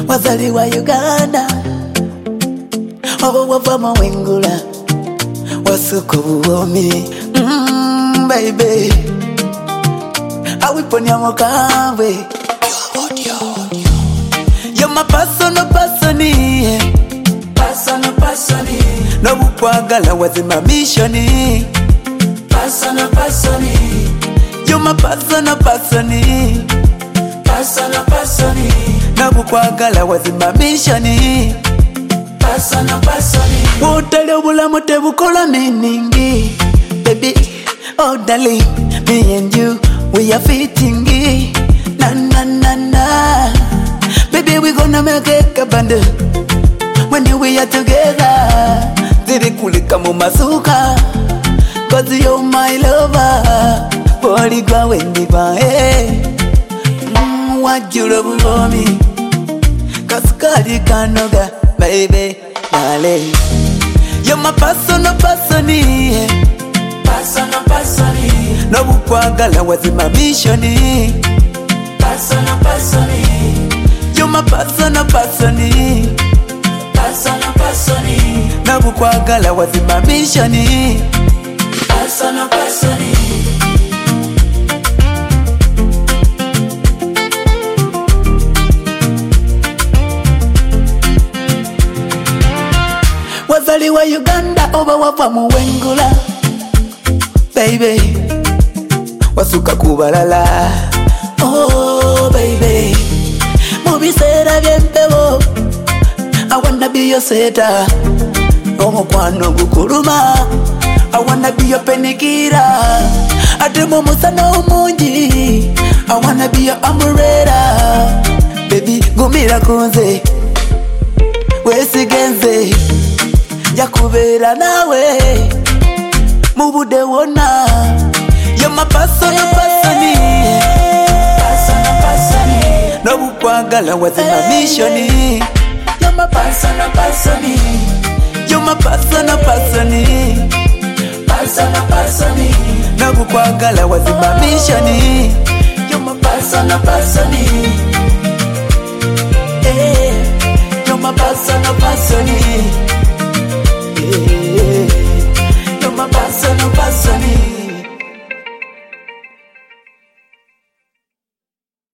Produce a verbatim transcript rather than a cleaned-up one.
wazaliwa Uganda, obo wava mawengula, wasuko buomi. Mm, baby, awiponya mokawe. You're my personal personi, personal personi. No bukwagala wazima missioni, personal personi. You're my personal personi, personal personi. No bukwagala wazima missioni, personal personi. Wotale obulamu tebukola meaningi, baby, oh darling, me and you, we are fitting. Na na na na, baby, we gonna make a bundle when we are together. Diri kulika mu masuka, cause you're my lover. Body gwa wendi ba eh, mm, wajula buomi, kaskari kanoga, baby, darling. You're my personal personi, personal personi. No bukwagala wazima missioni, personal personi. You're my personal personi, personal personi. No bukwagala wazima missioni, personal personi. Wazaliwa Uganda, oba wava muwengula, baby, wasuka kubalala. Oh baby, mubisera byempewo, I wanna be your setter. Omukwano gukuluma, I wanna be your penikira. Ate mu musana omungi, I wanna be your umbrella. Baby, gumira kunze, wesigenze, jakubera nawe mubude wona. You're my personal personi, personal personi. No bukwagala wazima missioni. You're my personal personi, you're my personal personi, personal personi. No bukwagala wazima missioni. You're my personal personi.